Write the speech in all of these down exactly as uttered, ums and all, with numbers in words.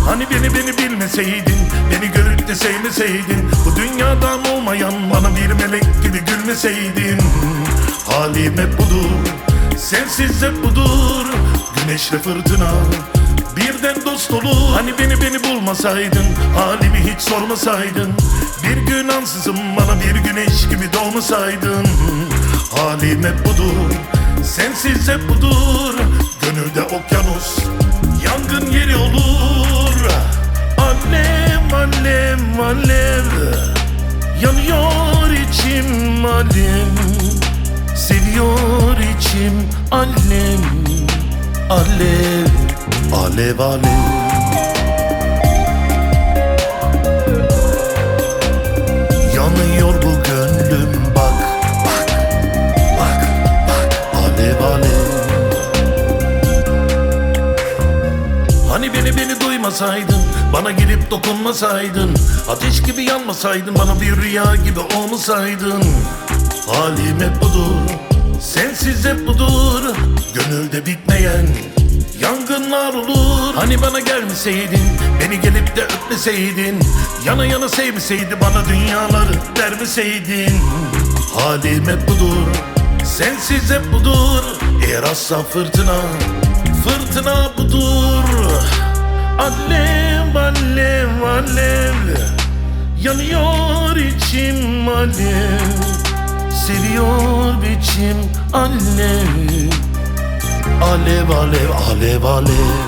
Hani beni beni bilmeseydin, beni görüp de sevmeseydin, bu dünyadan olmayan bana bir melek gibi gülmeseydin. Halim hep budur, sensiz hep budur. Güneşle fırtına birden dost olur. Hani beni beni bulmasaydın, halimi hiç sormasaydın, bir gün ansızın bana bir güneş gibi doğmasaydın. Halim hep budur, sensiz hep budur. Gönülde okyanus, yangın yeri olur. Alev alev alev, yanıyor içim alev, seviyor içim alev, alev, alev alev. Yanıyor bu gönlüm bak, bak, bak, bak, alev alev. Hani beni beni duymasaydın, bana gelip dokunmasaydın, ateş gibi yanmasaydın, bana bir rüya gibi olmasaydın. Halim hep budur, sensiz hep budur. Gönülde bitmeyen yangınlar olur. Hani bana gelmeseydin, beni gelip de öpmeseydin, yana yana sevmeseydi, bana dünyaları vermeseydin. Halim hep budur, sensiz hep budur. Eğer asla fırtına, fırtına budur. Alev alev alev, yanıyor içim alev, seviyor biçim alev, alev alev alev alev.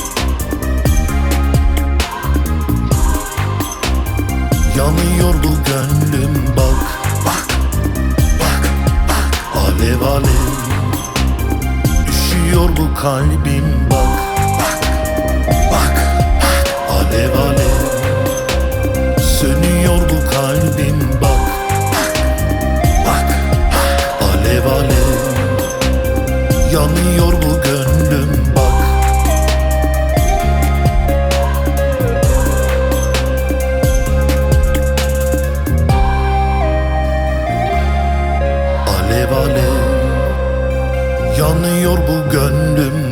Yanıyor bu gönlüm bak, bak, bak, bak, alev alev. Üşüyor bu kalbim bak, bak, bak, bak, alev alev. Sönüyor bu kalbim bak, bak, bak, bak, alev alev. Yanıyor bu gönlüm bak. Alev alev, yanıyor bu gönlüm